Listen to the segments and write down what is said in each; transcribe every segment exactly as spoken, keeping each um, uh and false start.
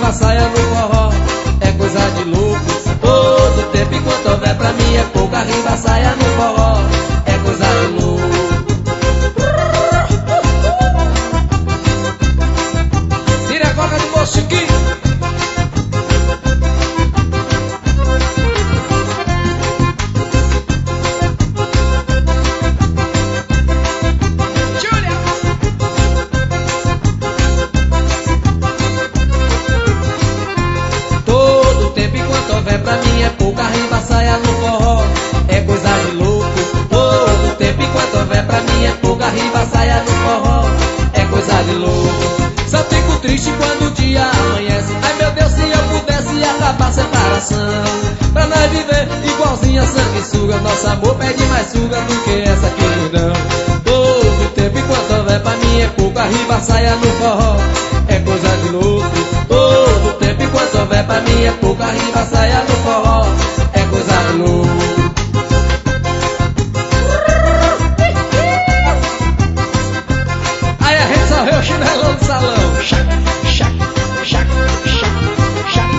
arriba, saia no forró, é coisa de louco. Todo tempo enquanto houver pra mim é pouco, arriba, saia no forró, é coisa de louco. Tira a coca do bolso, Chiquinho. Pra mim é pouco, arriba, saia no forró, é coisa de louco. Todo tempo enquanto houver pra mim é pouco, arriba, saia no forró, é coisa de louco. Só fico triste quando o dia amanhece. Ai meu Deus, se eu pudesse acabar a separação, pra nós viver igualzinha sanguessuga. Nosso amor pede mais suga do que essa queridão. Todo tempo enquanto houver pra mim é pouco, arriba, saia no forró, é coisa de louco. Todo tempo enquanto houver pra mim é pouco, arriba, saia no forró, é coisa de louco. Aí a gente só vê o chinelão do salão. Chac, chac, chac, chac, chac.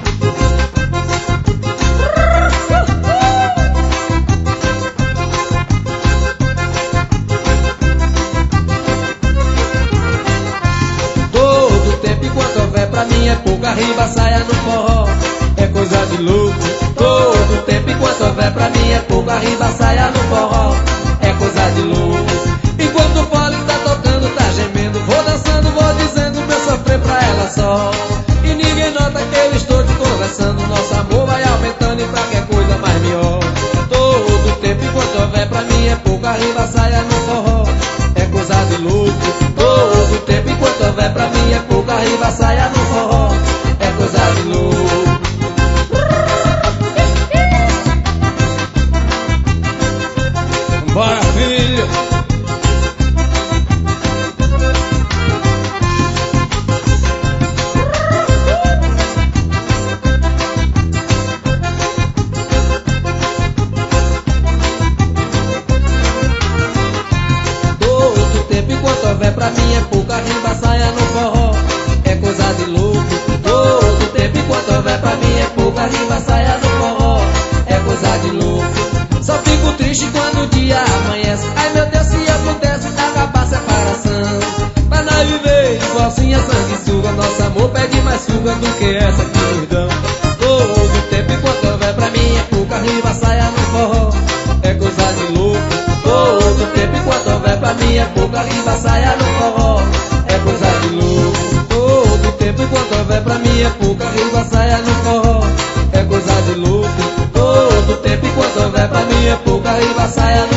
Todo tempo enquanto houver pra mim é pouco, arriba, saia no forró, é coisa de louco. Todo tempo enquanto houver pra mim é pouco, arriba, saia no forró, é coisa de louco. Enquanto o fole tá tocando, tá gemendo, vou dançando, vou dizendo meu sofrer pra ela só. E ninguém nota que eu estou te conversando, nosso amor vai aumentando e qualquer coisa mais melhor. Todo tempo enquanto houver pra mim é pouco, arriba, saia no forró, é coisa de louco. Todo tempo enquanto houver pra mim é pouco, arriba, saia no forró, é coisa de louco. Bora, filho! Todo tempo enquanto houver pra mim é pouco, arriba, saia no forró, é coisa de louco. Todo tempo enquanto houver pra mim é pouco, arriba, saia no forró, é coisa de louco. Só fico triste quando o dia amanhece. Ai meu Deus, se eu pudesse acabar a separação, pra nós viver igualzinha sanguessuga. Nosso amor pede mais suga do que essa que nos dão. Todo tempo enquanto houver pra mim é pouco, arriba, saia no forró, é coisa de louco. Todo tempo enquanto houver pra mim é pouco, arriba, saia no forró, é coisa de louco. Todo tempo enquanto houver pra mim é pouco, arriba, saia no forró, é coisa de louco. Todo tempo enquanto houver pra mim é pouco, arriba, saia